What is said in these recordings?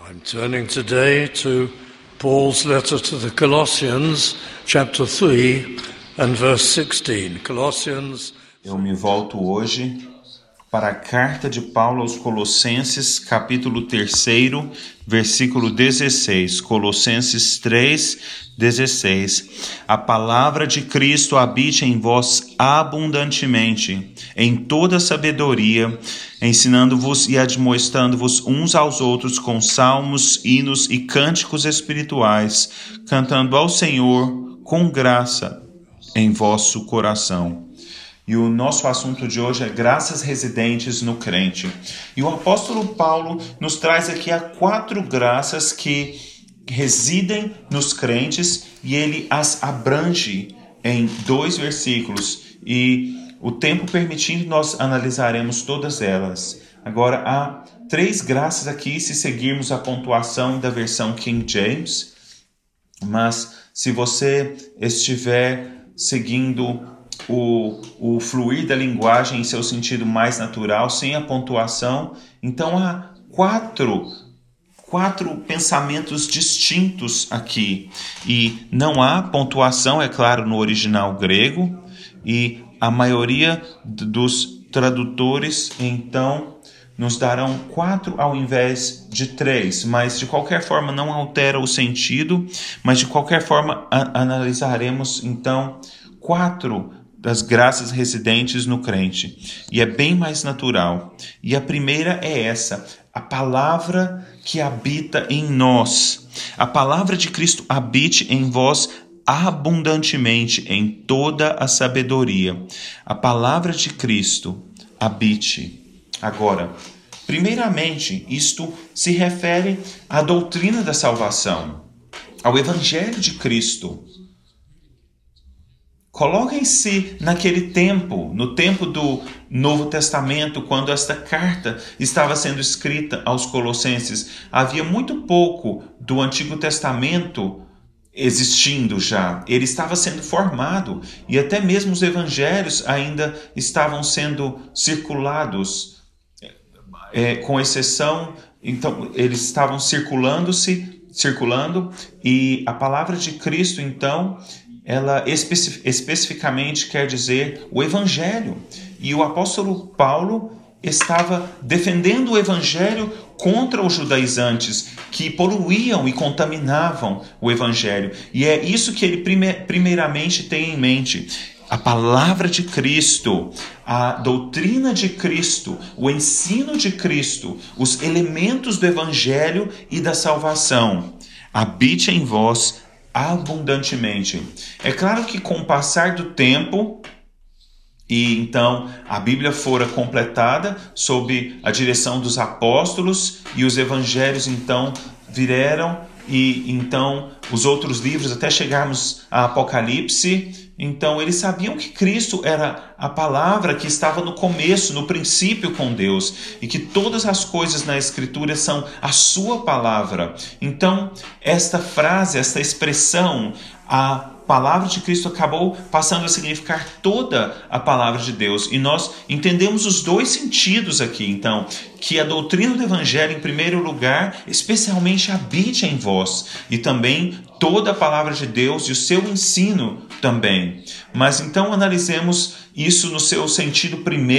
I'm turning today to Paul's letter to the Colossians, chapter 3 and verse 16. Colossians. Eu me volto hoje para a carta de Paulo aos Colossenses, capítulo 3, versículo 16. Colossenses 3, 16. A palavra de Cristo habite em vós abundantemente, em toda sabedoria, ensinando-vos e admoestando-vos uns aos outros com salmos, hinos e cânticos espirituais, cantando ao Senhor com graça em vosso coração. E o nosso assunto de hoje é graças residentes no crente. E o apóstolo Paulo nos traz aqui 4 graças que residem nos crentes e ele as abrange em 2 versículos. E o tempo permitindo, nós analisaremos todas elas. Agora, há 3 graças aqui se seguirmos a pontuação da versão King James. Mas se você estiver seguindo o fluir da linguagem em seu sentido mais natural, sem a pontuação, então há 4 pensamentos distintos aqui. E não há pontuação, é claro, no original grego, e a maioria dos tradutores, então, nos darão 4 ao invés de 3, mas de qualquer forma não altera o sentido, mas de qualquer forma analisaremos, então, 4 das graças residentes no crente. E é bem mais natural. E a primeira é essa: a palavra que habita em nós. A palavra de Cristo habite em vós abundantemente, em toda a sabedoria. A palavra de Cristo habite. Agora, primeiramente, isto se refere à doutrina da salvação, ao Evangelho de Cristo. Coloquem-se naquele tempo, no tempo do Novo Testamento, quando esta carta estava sendo escrita aos Colossenses. Havia muito pouco do Antigo Testamento existindo já. Ele estava sendo formado e até mesmo os evangelhos ainda estavam sendo circulados, com exceção, então eles estavam circulando e a palavra de Cristo, então, ela especificamente quer dizer o Evangelho. E o apóstolo Paulo estava defendendo o Evangelho contra os judaizantes que poluíam e contaminavam o Evangelho. E é isso que ele primeiramente tem em mente. A palavra de Cristo, a doutrina de Cristo, o ensino de Cristo, os elementos do Evangelho e da salvação. Habite em vós abundantemente. É claro que com o passar do tempo, e então a Bíblia fora completada sob a direção dos apóstolos e os evangelhos então vieram, e então os outros livros até chegarmos a Apocalipse, então eles sabiam que Cristo era a palavra que estava no começo, no princípio com Deus, e que todas as coisas na Escritura são a sua palavra. Então esta frase, esta expressão, a palavra de Cristo, acabou passando a significar toda a palavra de Deus. E nós entendemos os 2 sentidos aqui, então, que a doutrina do Evangelho, em primeiro lugar, especialmente habite em vós, e também toda a palavra de Deus e o seu ensino também. Mas então analisemos isso no seu sentido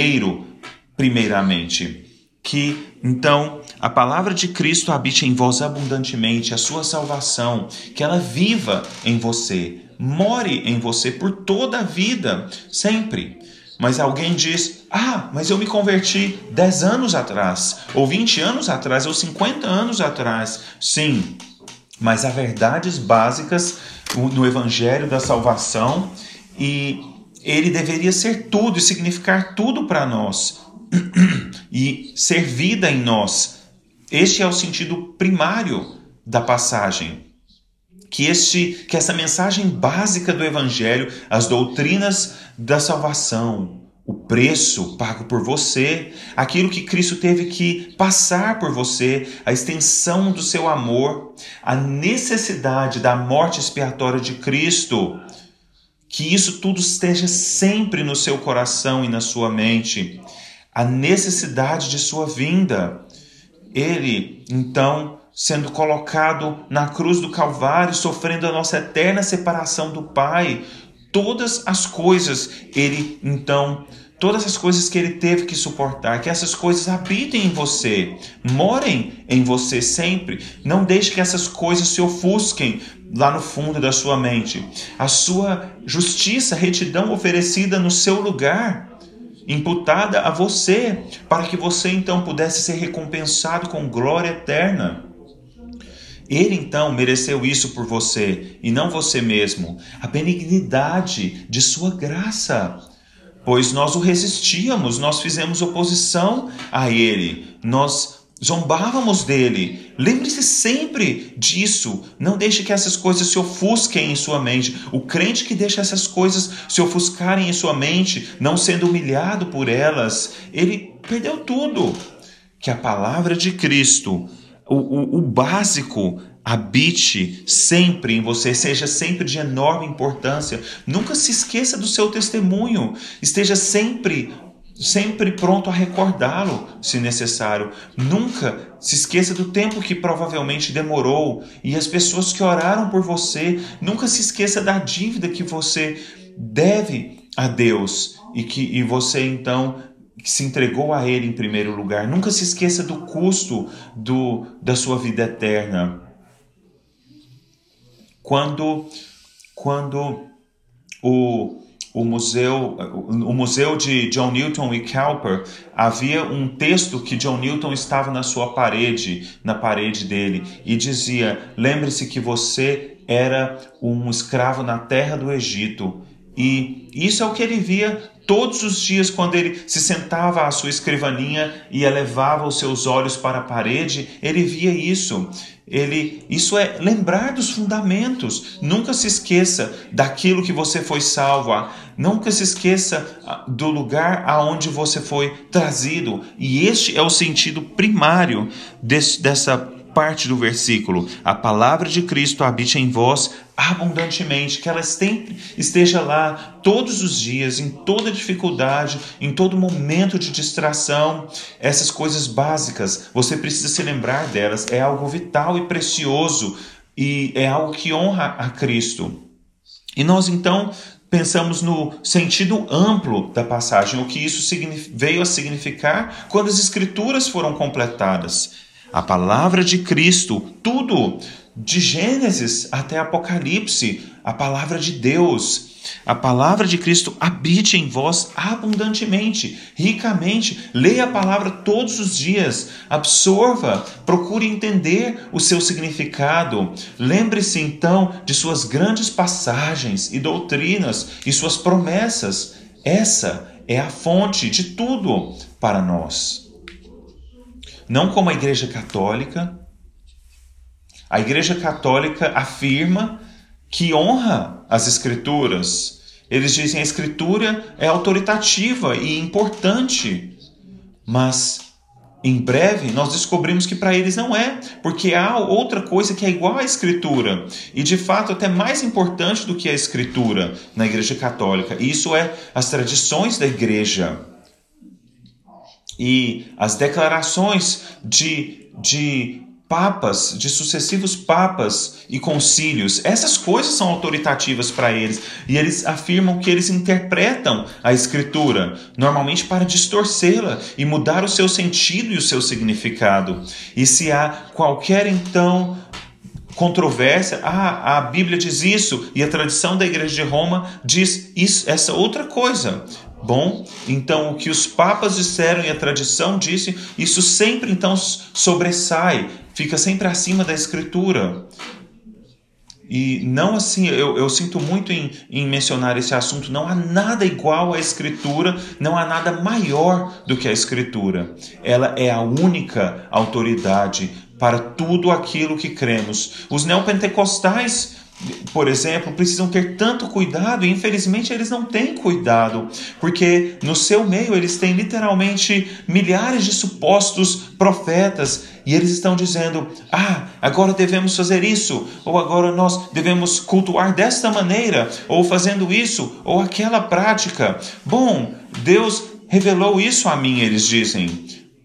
primeiramente, que então a palavra de Cristo habite em vós abundantemente, a sua salvação, que ela viva em você, more em você por toda a vida, sempre. Mas alguém diz: mas eu me converti 10 anos atrás, ou 20 anos atrás, ou 50 anos atrás. Sim, mas há verdades básicas no Evangelho da salvação, e ele deveria ser tudo e significar tudo para nós, e ser vida em nós. Este é o sentido primário da passagem. Que essa mensagem básica do Evangelho, as doutrinas da salvação, o preço pago por você, aquilo que Cristo teve que passar por você, a extensão do seu amor, a necessidade da morte expiatória de Cristo, que isso tudo esteja sempre no seu coração e na sua mente, a necessidade de sua vinda. Ele, então, sendo colocado na cruz do Calvário, sofrendo a nossa eterna separação do Pai. Todas as coisas que ele teve que suportar, que essas coisas habitem em você, morem em você sempre. Não deixe que essas coisas se ofusquem lá no fundo da sua mente. A sua justiça, retidão oferecida no seu lugar, imputada a você, para que você então pudesse ser recompensado com glória eterna. Ele então mereceu isso por você e não você mesmo, a benignidade de sua graça, pois nós o resistíamos, nós fizemos oposição a ele, nós zombávamos dele. Lembre-se sempre disso, não deixe que essas coisas se ofusquem em sua mente. O crente que deixa essas coisas se ofuscarem em sua mente, não sendo humilhado por elas, ele perdeu tudo. Que a palavra de Cristo, o básico, habite sempre em você, seja sempre de enorme importância. Nunca se esqueça do seu testemunho, esteja sempre pronto a recordá-lo, se necessário. Nunca se esqueça do tempo que provavelmente demorou e as pessoas que oraram por você. Nunca se esqueça da dívida que você deve a Deus e você então se entregou a Ele em primeiro lugar. Nunca se esqueça do custo da sua vida eterna. Quando o museu de John Newton e Cowper, havia um texto que John Newton estava na parede dele, e dizia: lembre-se que você era um escravo na terra do Egito. E isso é o que ele via todos os dias quando ele se sentava à sua escrivaninha e elevava os seus olhos para a parede. Ele via isso. Isso é lembrar dos fundamentos. Nunca se esqueça daquilo que você foi salvo. Nunca se esqueça do lugar aonde você foi trazido. E este é o sentido primário dessa parte do versículo. A palavra de Cristo habite em vós abundantemente, que ela sempre esteja lá todos os dias, em toda dificuldade, em todo momento de distração. Essas coisas básicas, você precisa se lembrar delas. É algo vital e precioso e é algo que honra a Cristo. E nós então pensamos no sentido amplo da passagem, o que isso veio a significar quando as Escrituras foram completadas. A palavra de Cristo, tudo, de Gênesis até Apocalipse, a palavra de Deus. A palavra de Cristo habite em vós abundantemente, ricamente. Leia a palavra todos os dias, absorva, procure entender o seu significado. Lembre-se então de suas grandes passagens e doutrinas e suas promessas. Essa é a fonte de tudo para nós. Não como a Igreja Católica. A Igreja Católica afirma que honra as Escrituras. Eles dizem que a Escritura é autoritativa e importante. Mas, em breve, nós descobrimos que para eles não é, porque há outra coisa que é igual à Escritura. E, de fato, até mais importante do que a Escritura na Igreja Católica. E isso é as tradições da Igreja. E as declarações de papas, de sucessivos papas e concílios, essas coisas são autoritativas para eles. E eles afirmam que eles interpretam a Escritura, normalmente para distorcê-la e mudar o seu sentido e o seu significado. E se há qualquer, então, controvérsia, a Bíblia diz isso e a tradição da Igreja de Roma diz isso, essa outra coisa. Bom, então o que os papas disseram e a tradição disse, isso sempre então sobressai, fica sempre acima da Escritura. E não assim, eu sinto muito em mencionar esse assunto, não há nada igual à Escritura, não há nada maior do que a Escritura. Ela é a única autoridade para tudo aquilo que cremos. Os neopentecostais, por exemplo, precisam ter tanto cuidado e infelizmente eles não têm cuidado, porque no seu meio eles têm literalmente milhares de supostos profetas e eles estão dizendo: agora devemos fazer isso, ou agora nós devemos cultuar desta maneira, ou fazendo isso, ou aquela prática. Bom, Deus revelou isso a mim, eles dizem.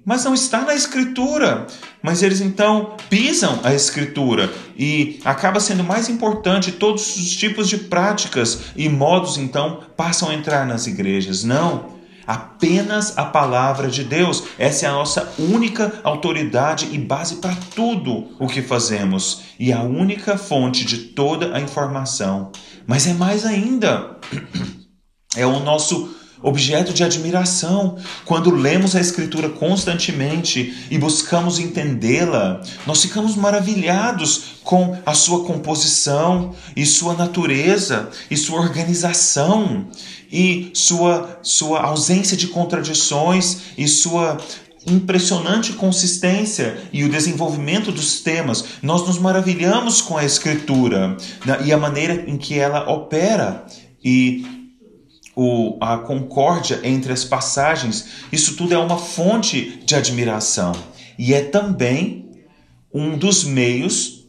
mas não está na Escritura. Mas eles então pisam a Escritura e acaba sendo mais importante, todos os tipos de práticas e modos então passam a entrar nas igrejas. Não, apenas a palavra de Deus. Essa é a nossa única autoridade e base para tudo o que fazemos e a única fonte de toda a informação. Mas é mais ainda, é o nosso objeto de admiração. Quando lemos a Escritura constantemente e buscamos entendê-la, nós ficamos maravilhados com a sua composição e sua natureza e sua organização e sua ausência de contradições e sua impressionante consistência e o desenvolvimento dos temas. Nós nos maravilhamos com a Escritura e a maneira em que ela opera e a concórdia entre as passagens. Isso tudo é uma fonte de admiração e é também um dos meios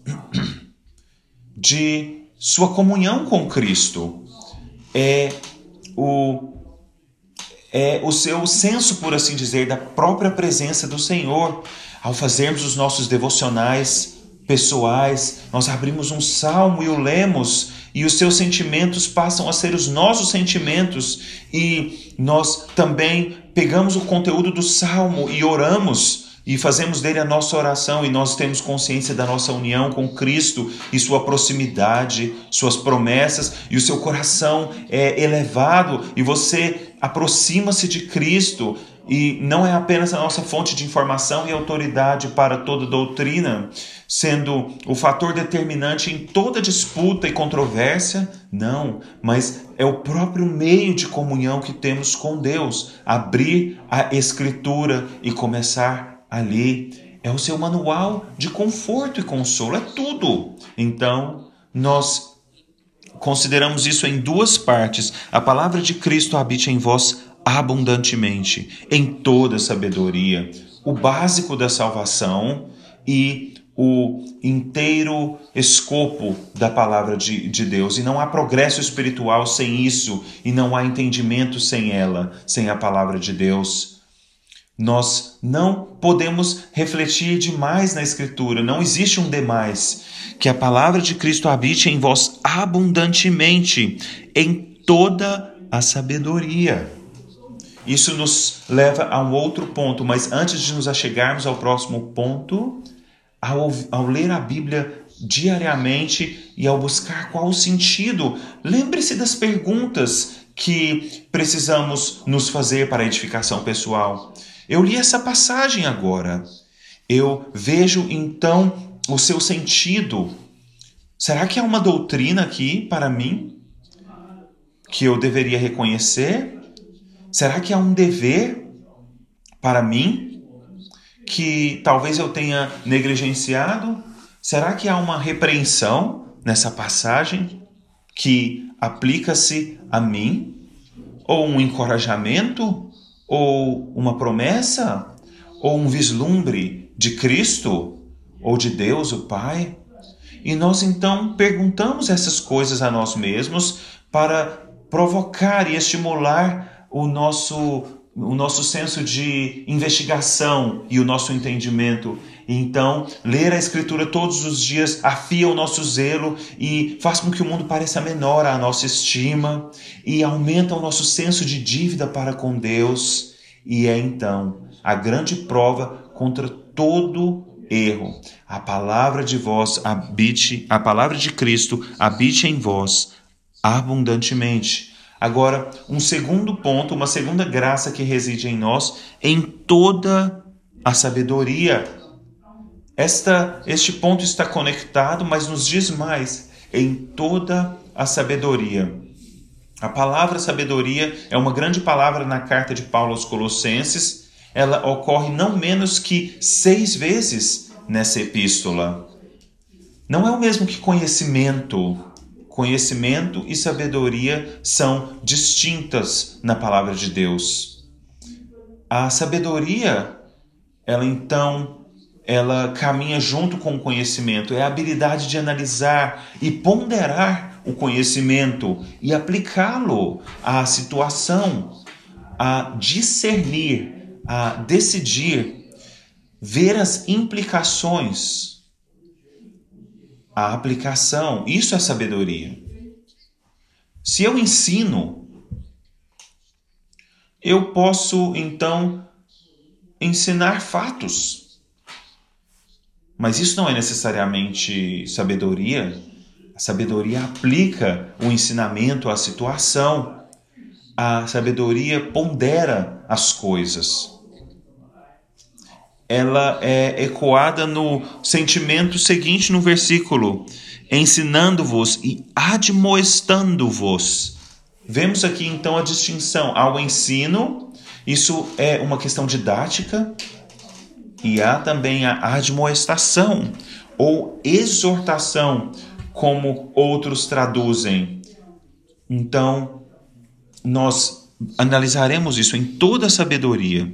de sua comunhão com Cristo. É o seu senso, por assim dizer, da própria presença do Senhor. Ao fazermos os nossos devocionais pessoais, nós abrimos um salmo e o lemos, e os seus sentimentos passam a ser os nossos sentimentos, e nós também pegamos o conteúdo do salmo e oramos, e fazemos dele a nossa oração, e nós temos consciência da nossa união com Cristo e sua proximidade, suas promessas, e o seu coração é elevado, e você aproxima-se de Cristo, e não é apenas a nossa fonte de informação e autoridade para toda doutrina, sendo o fator determinante em toda disputa e controvérsia, não, mas é o próprio meio de comunhão que temos com Deus, abrir a Escritura e começar ali. É o seu manual de conforto e consolo, é tudo. Então, nós consideramos isso em duas partes. A palavra de Cristo habite em vós abundantemente, em toda sabedoria, o básico da salvação e o inteiro escopo da palavra de Deus. E não há progresso espiritual sem isso, e não há entendimento sem ela, sem a palavra de Deus. Nós não podemos refletir demais na Escritura, não existe um demais. Que a palavra de Cristo habite em vós abundantemente, em toda a sabedoria. Isso nos leva a um outro ponto, mas antes de nos achegarmos ao próximo ponto, ao ler a Bíblia diariamente e ao buscar qual o sentido, lembre-se das perguntas que precisamos nos fazer para a edificação pessoal. Eu li essa passagem agora. Eu vejo então o seu sentido. Será que há uma doutrina aqui para mim que eu deveria reconhecer? Será que há um dever para mim que talvez eu tenha negligenciado? Será que há uma repreensão nessa passagem que aplica-se a mim? Ou um encorajamento? Ou uma promessa? Ou um vislumbre de Cristo? Ou de Deus, o Pai? E nós então perguntamos essas coisas a nós mesmos para provocar e estimular o nosso senso de investigação e o nosso entendimento. Então, ler a Escritura todos os dias afia o nosso zelo e faz com que o mundo pareça menor à nossa estima e aumenta o nosso senso de dívida para com Deus. E é então a grande prova contra todo erro. A palavra de Cristo habite em vós abundantemente. Agora, um segundo ponto, uma segunda graça que reside em nós, em toda a sabedoria. Este ponto está conectado, mas nos diz mais, em toda a sabedoria. A palavra sabedoria é uma grande palavra na carta de Paulo aos Colossenses. Ela ocorre não menos que 6 vezes nessa epístola. Não é o mesmo que conhecimento. Conhecimento e sabedoria são distintas na palavra de Deus. A sabedoria, ela caminha junto com o conhecimento. É a habilidade de analisar e ponderar o conhecimento e aplicá-lo à situação, a discernir, a decidir ver as implicações, a aplicação. Isso é sabedoria. Se eu ensino, eu posso, então, ensinar fatos. Mas isso não é necessariamente sabedoria. A sabedoria aplica o ensinamento à situação. A sabedoria pondera as coisas. Ela é ecoada no sentimento seguinte no versículo: ensinando-vos e admoestando-vos. Vemos aqui então a distinção ao ensino, isso é uma questão didática, e há também a admoestação ou exortação, como outros traduzem. Então, nós analisaremos isso em toda a sabedoria.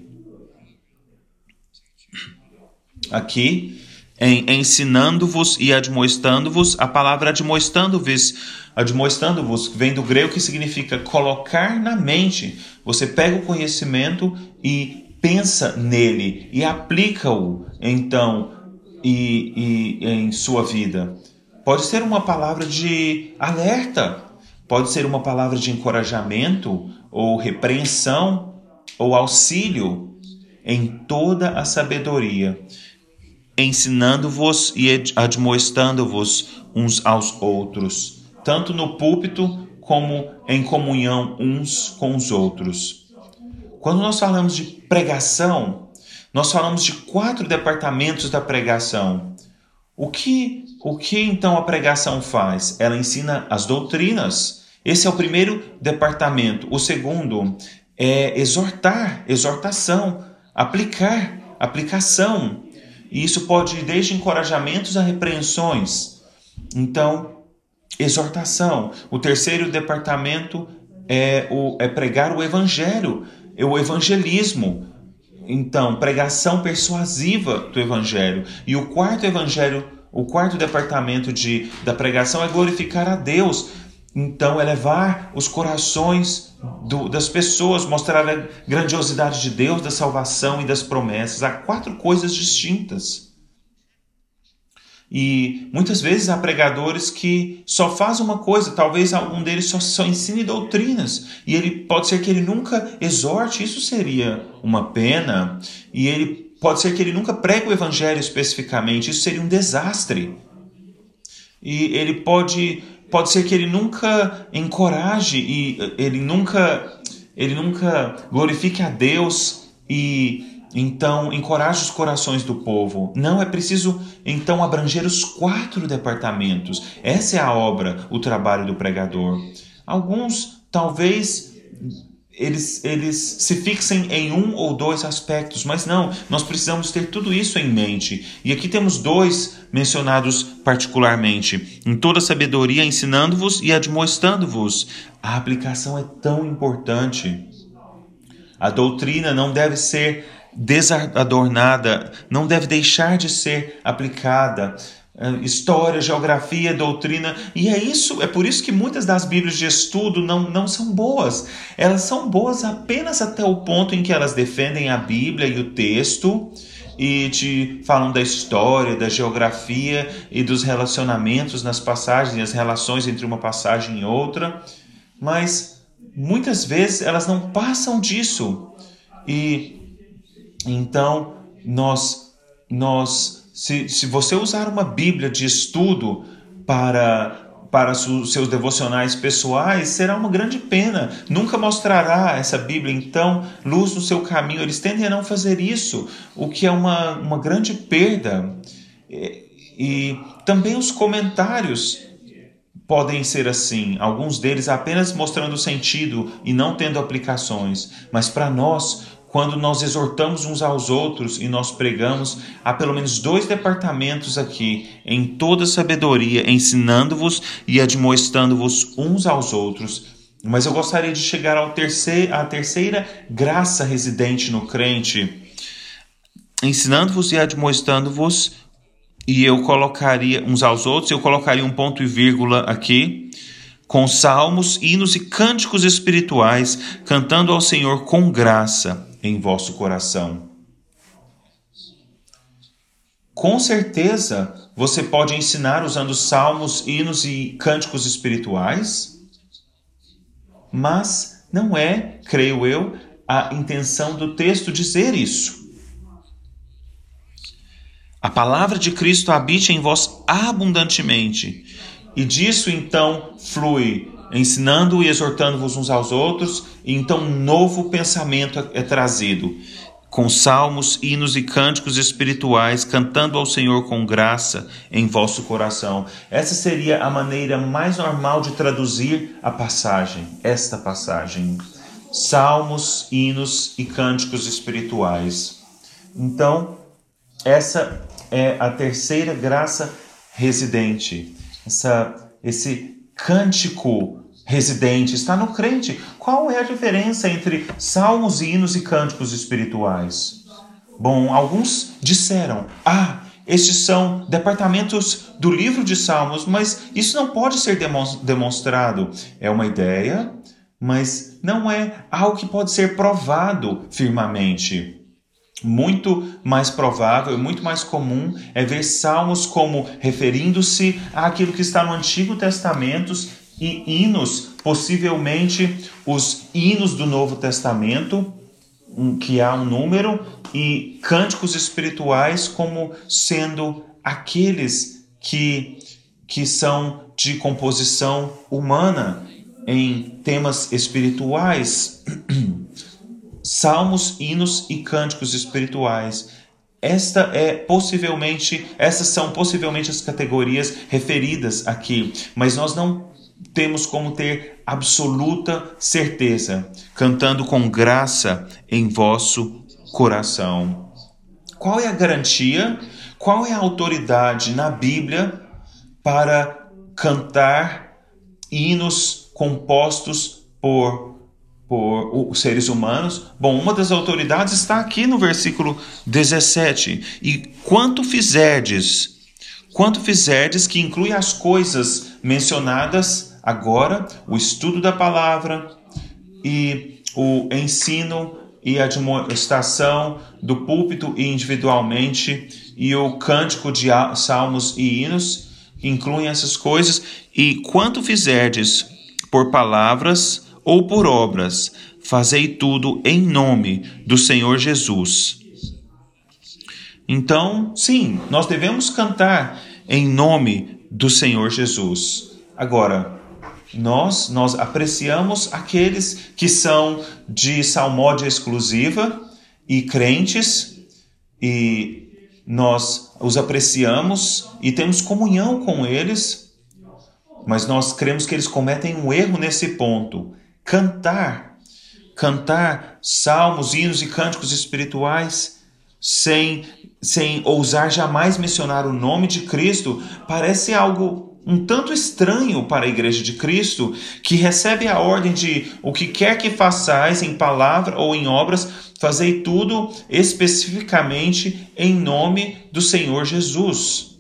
Aqui, em ensinando-vos e admoestando-vos, a palavra admoestando-vos vem do grego, que significa colocar na mente. Você pega o conhecimento e pensa nele e aplica-o, então, em sua vida. Pode ser uma palavra de alerta, pode ser uma palavra de encorajamento, ou repreensão, ou auxílio, em toda a sabedoria, ensinando-vos e admoestando-vos uns aos outros, tanto no púlpito como em comunhão uns com os outros. Quando nós falamos de pregação, nós falamos de 4 departamentos da pregação. O que então a pregação faz? Ela ensina as doutrinas. Esse é o primeiro departamento. O segundo é exortar, exortação, aplicação. E isso pode ir desde encorajamentos a repreensões. Então, exortação. O terceiro departamento é pregar o evangelho, é o evangelismo. Então, pregação persuasiva do evangelho. E o quarto departamento da pregação é glorificar a Deus. Então, elevar os corações das pessoas, mostrar a grandiosidade de Deus, da salvação e das promessas. Há 4 coisas distintas. E muitas vezes há pregadores que só fazem uma coisa, talvez algum deles só ensine doutrinas, e pode ser que ele nunca exorte, isso seria uma pena, e pode ser que ele nunca pregue o evangelho especificamente, isso seria um desastre. E ele pode ser que ele nunca encoraje, e ele nunca glorifique a Deus e então encoraje os corações do povo. Não, é preciso então abranger os 4 departamentos. Essa é a obra, o trabalho do pregador. Alguns, talvez, eles se fixem em 1 ou 2 aspectos, mas não, nós precisamos ter tudo isso em mente. E aqui temos 2 mencionados particularmente. Em toda sabedoria, ensinando-vos e admoestando-vos. A aplicação é tão importante. A doutrina não deve ser desadornada, não deve deixar de ser aplicada. História, geografia, doutrina, e é por isso que muitas das bíblias de estudo não são boas. Elas são boas apenas até o ponto em que elas defendem a Bíblia e o texto e te falam da história, da geografia e dos relacionamentos nas passagens, as relações entre uma passagem e outra, mas muitas vezes elas não passam disso. E então, se você usar uma Bíblia de estudo para os seus devocionais pessoais, será uma grande pena. Nunca mostrará essa Bíblia, então, luz no seu caminho. Eles tendem a não fazer isso, o que é uma grande perda. E também os comentários podem ser assim, alguns deles apenas mostrando o sentido e não tendo aplicações. Mas para nós, quando nós exortamos uns aos outros e nós pregamos, há pelo menos 2 departamentos aqui, em toda sabedoria, ensinando-vos e admoestando-vos uns aos outros. Mas eu gostaria de chegar à terceira graça residente no crente, ensinando-vos e admoestando-vos, e eu colocaria uns aos outros, eu colocaria um ponto e vírgula aqui, com salmos, hinos e cânticos espirituais, cantando ao Senhor com graça em vosso coração. Com certeza, você pode ensinar usando salmos, hinos e cânticos espirituais, mas não é, creio eu, a intenção do texto dizer isso. A palavra de Cristo habite em vós abundantemente, e disso então flui ensinando e exortando-vos uns aos outros, e então um novo pensamento é trazido, com salmos, hinos e cânticos espirituais, cantando ao Senhor com graça em vosso coração. Essa seria a maneira mais normal de traduzir a passagem, esta passagem. Salmos, hinos e cânticos espirituais. Então, essa é a terceira graça residente. Esse cântico residente está no crente. Qual é a diferença entre salmos, hinos e cânticos espirituais? Bom, alguns disseram, estes são departamentos do livro de Salmos, mas isso não pode ser demonstrado. É uma ideia, mas não é algo que pode ser provado firmemente. Muito mais provável, muito mais comum é ver salmos como referindo-se àquilo que está no Antigo Testamento e hinos, possivelmente os hinos do Novo Testamento, que há um número, e cânticos espirituais como sendo aqueles que são de composição humana em temas espirituais. Salmos, hinos e cânticos espirituais. Essas são possivelmente as categorias referidas aqui, mas nós não temos como ter absoluta certeza, cantando com graça em vosso coração. Qual é a garantia? Qual é a autoridade na Bíblia para cantar hinos compostos por os seres humanos? Bom, uma das autoridades está aqui no versículo 17. E quanto fizerdes, que inclui as coisas mencionadas agora, o estudo da palavra e o ensino e a admoestação do púlpito e individualmente, e o cântico de salmos e hinos, que incluem essas coisas. E quanto fizerdes por palavras ou por obras, fazei tudo em nome do Senhor Jesus. Então, sim, nós devemos cantar em nome do Senhor Jesus. Agora, nós apreciamos aqueles que são de salmódia exclusiva e crentes, e nós os apreciamos e temos comunhão com eles, mas nós cremos que eles cometem um erro nesse ponto. Cantar salmos, hinos e cânticos espirituais sem ousar jamais mencionar o nome de Cristo parece algo um tanto estranho para a Igreja de Cristo, que recebe a ordem de o que quer que façais em palavra ou em obras, fazei tudo especificamente em nome do Senhor Jesus.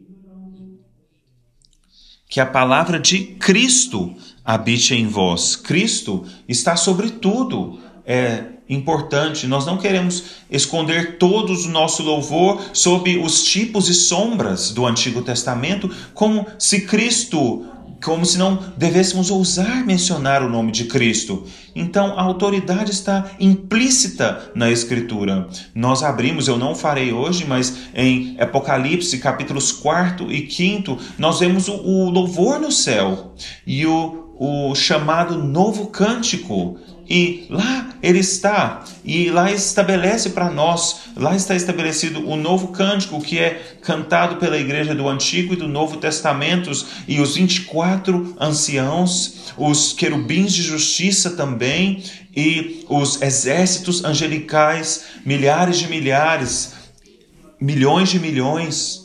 Que a palavra de Cristo habite em vós. Cristo está sobre tudo. É importante. Nós não queremos esconder todo o nosso louvor sob os tipos e sombras do Antigo Testamento, como se não devêssemos ousar mencionar o nome de Cristo. Então, a autoridade está implícita na Escritura. Nós abrimos, eu não farei hoje, mas em Apocalipse, capítulos 4 e 5, nós vemos o louvor no céu e o chamado novo cântico. E lá ele está, e lá estabelece para nós, lá está estabelecido o novo cântico que é cantado pela igreja do Antigo e do Novo Testamentos, e os 24 anciãos, os querubins de justiça também, e os exércitos angelicais, milhares de milhares, milhões de milhões.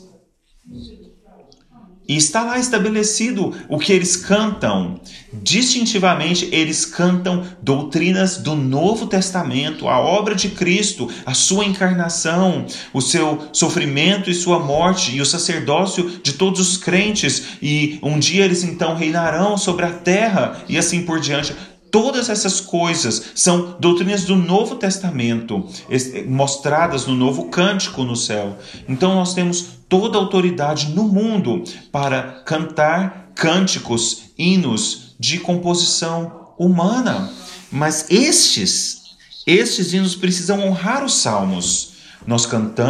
E está lá estabelecido o que eles cantam. Distintivamente, eles cantam doutrinas do Novo Testamento, a obra de Cristo, a sua encarnação, o seu sofrimento e sua morte, e o sacerdócio de todos os crentes. E um dia eles então reinarão sobre a terra, e assim por diante. Todas essas coisas são doutrinas do Novo Testamento, mostradas no novo cântico no céu. Então nós temos toda a autoridade no mundo para cantar cânticos, hinos de composição humana. Mas estes hinos precisam honrar os salmos. Nós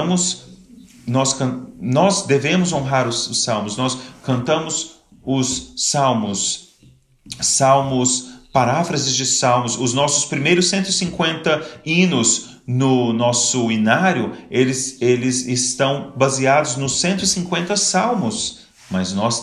devemos honrar os salmos. Nós cantamos os salmos, paráfrases de salmos. Os nossos primeiros 150 hinos no nosso inário, eles estão baseados nos 150 salmos. Mas nós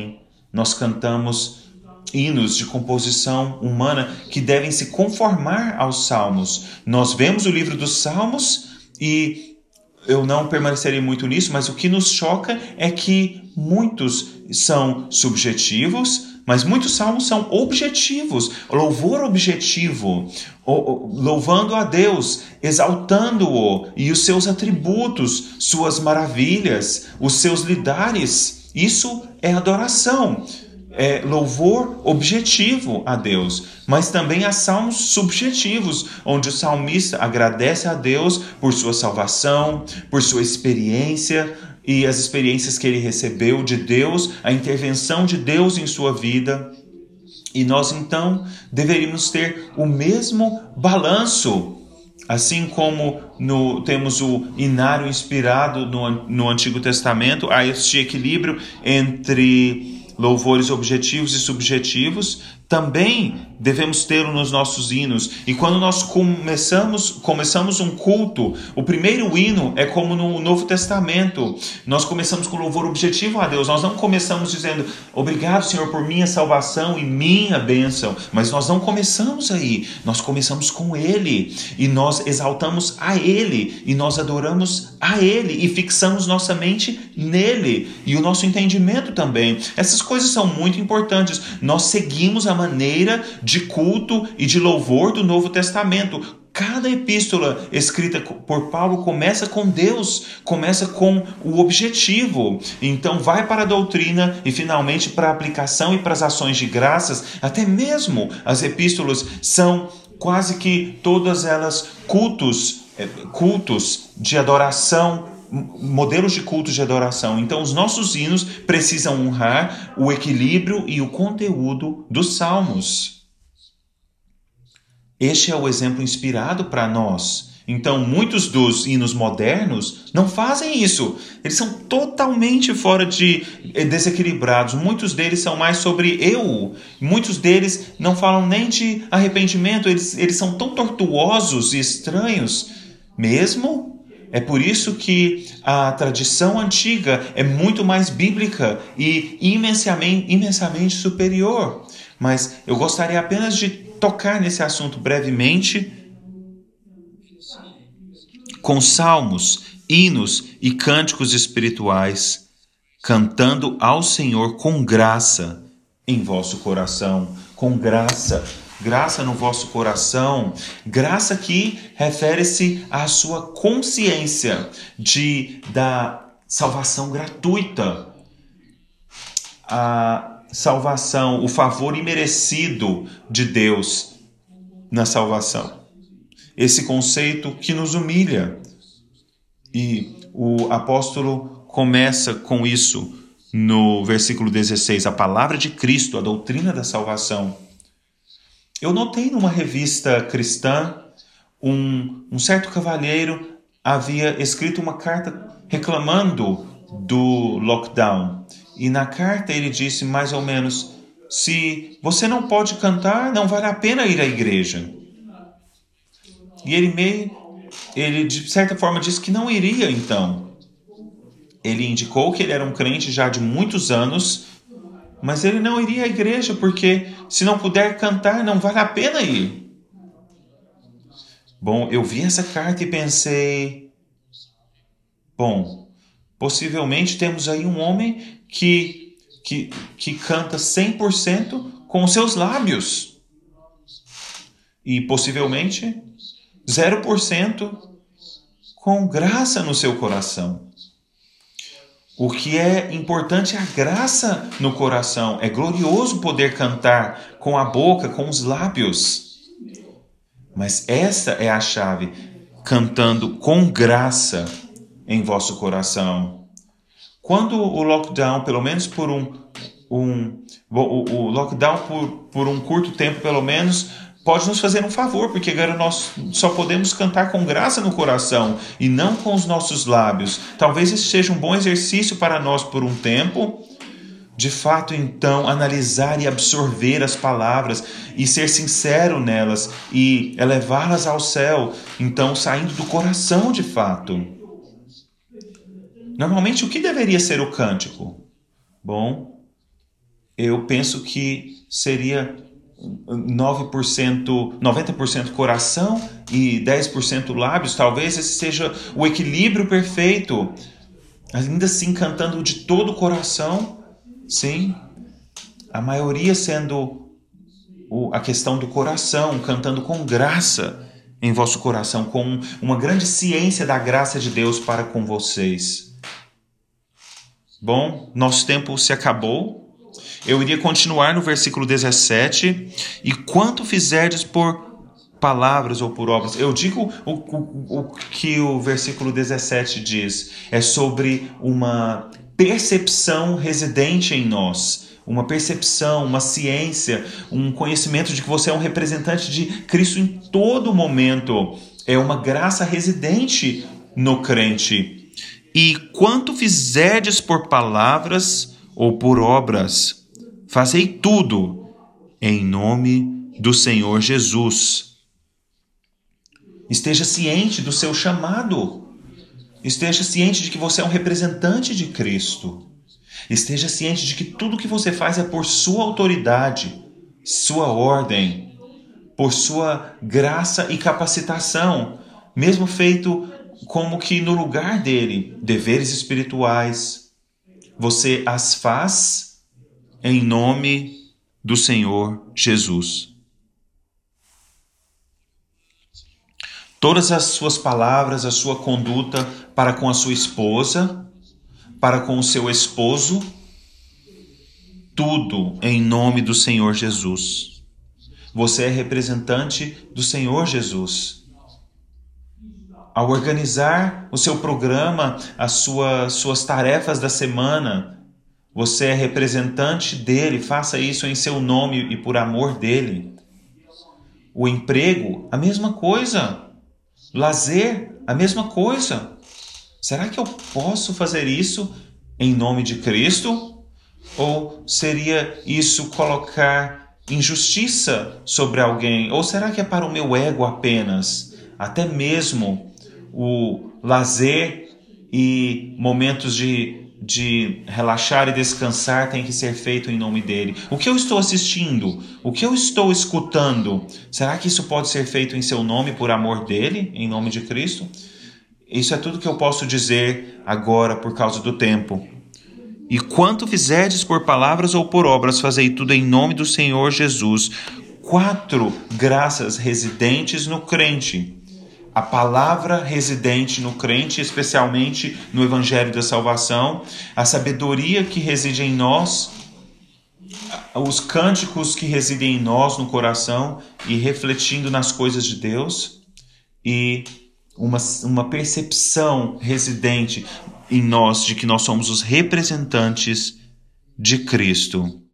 cantamos hinos de composição humana que devem se conformar aos salmos. Nós vemos o livro dos salmos e eu não permanecerei muito nisso, mas o que nos choca é que muitos são subjetivos, mas muitos salmos são objetivos, louvor objetivo, louvando a Deus, exaltando-o e os seus atributos, suas maravilhas, os seus lidares. Isso é adoração, é louvor objetivo a Deus. Mas também há salmos subjetivos, onde o salmista agradece a Deus por sua salvação, por sua experiência e as experiências que ele recebeu de Deus, a intervenção de Deus em sua vida. E nós, então, deveríamos ter o mesmo balanço, assim como temos o inário inspirado no Antigo Testamento, há este equilíbrio entre louvores objetivos e subjetivos, também devemos tê-lo nos nossos hinos. E quando nós começamos um culto, o primeiro hino é como no Novo Testamento. Nós começamos com louvor objetivo a Deus. Nós não começamos dizendo, obrigado, Senhor, por minha salvação e minha bênção. Mas nós não começamos aí. Nós começamos com Ele. E nós exaltamos a Ele. E nós adoramos a Ele. E fixamos nossa mente nele. E o nosso entendimento também. Essas coisas são muito importantes. Nós seguimos a maneira de culto e de louvor do Novo Testamento. Cada epístola escrita por Paulo começa com Deus, começa com o objetivo. Então vai para a doutrina e finalmente para a aplicação e para as ações de graças. Até mesmo as epístolas são quase que todas elas cultos de adoração, modelos de cultos de adoração. Então os nossos hinos precisam honrar o equilíbrio e o conteúdo dos salmos. Este é o exemplo inspirado para nós. Então muitos dos hinos modernos não fazem isso. Eles são totalmente desequilibrados. Muitos deles são mais sobre eu. Muitos deles não falam nem de arrependimento. Eles são tão tortuosos e estranhos mesmo. É por isso que a tradição antiga é muito mais bíblica e imensamente superior. Mas eu gostaria apenas de tocar nesse assunto brevemente, com salmos, hinos e cânticos espirituais, cantando ao Senhor com graça em vosso coração, com graça no vosso coração, graça que refere-se à sua consciência da salvação gratuita, a salvação, o favor imerecido de Deus na salvação. Esse conceito que nos humilha. E o apóstolo começa com isso no versículo 16, a palavra de Cristo, a doutrina da salvação. Eu notei numa revista cristã, um certo cavalheiro havia escrito uma carta reclamando do lockdown. E na carta ele disse mais ou menos, se você não pode cantar, não vale a pena ir à igreja. E ele de certa forma disse que não iria então. Ele indicou que ele era um crente já de muitos anos, mas ele não iria à igreja porque se não puder cantar, não vale a pena ir. Bom, eu vi essa carta e pensei, possivelmente temos aí um homem que canta 100% com os seus lábios. E possivelmente 0% com graça no seu coração. O que é importante é a graça no coração. É glorioso poder cantar com a boca, com os lábios. Mas essa é a chave, cantando com graça em vosso coração. Quando o lockdown, pelo menos por o lockdown por um curto tempo, pelo menos, pode nos fazer um favor, porque agora nós só podemos cantar com graça no coração e não com os nossos lábios. Talvez isso seja um bom exercício para nós por um tempo. De fato, então, analisar e absorver as palavras e ser sincero nelas e elevá-las ao céu, então saindo do coração de fato. Normalmente, o que deveria ser o cântico? Bom, eu penso que seria 90% coração e 10% lábios. Talvez esse seja o equilíbrio perfeito. Ainda assim, cantando de todo o coração, sim. A maioria sendo a questão do coração, cantando com graça em vosso coração, com uma grande ciência da graça de Deus para com vocês. Bom, nosso tempo se acabou. Eu iria continuar no versículo 17. E quanto fizerdes por palavras ou por obras? Eu digo o que o versículo 17 diz. É sobre uma percepção residente em nós. Uma percepção, uma ciência, um conhecimento de que você é um representante de Cristo em todo momento. É uma graça residente no crente. E quanto fizerdes por palavras ou por obras, fazei tudo em nome do Senhor Jesus. Esteja ciente do seu chamado. Esteja ciente de que você é um representante de Cristo. Esteja ciente de que tudo que você faz é por sua autoridade, sua ordem, por sua graça e capacitação, mesmo feito como que no lugar dele, deveres espirituais, você as faz em nome do Senhor Jesus. Todas as suas palavras, a sua conduta para com a sua esposa, para com o seu esposo, tudo em nome do Senhor Jesus. Você é representante do Senhor Jesus. Ao organizar o seu programa, as suas tarefas da semana, você é representante dele, faça isso em seu nome e por amor dele. O emprego, a mesma coisa. Lazer, a mesma coisa. Será que eu posso fazer isso em nome de Cristo? Ou seria isso colocar injustiça sobre alguém? Ou será que é para o meu ego apenas? Até mesmo o lazer e momentos de relaxar e descansar tem que ser feito em nome dele. O que eu estou assistindo? O que eu estou escutando? Será que isso pode ser feito em seu nome, por amor dele, em nome de Cristo? Isso é tudo que eu posso dizer agora por causa do tempo. E quanto fizerdes por palavras ou por obras, fazei tudo em nome do Senhor Jesus. 4 graças residentes no crente. A palavra residente no crente, especialmente no Evangelho da Salvação, a sabedoria que reside em nós, os cânticos que residem em nós no coração e refletindo nas coisas de Deus, e uma percepção residente em nós de que nós somos os representantes de Cristo.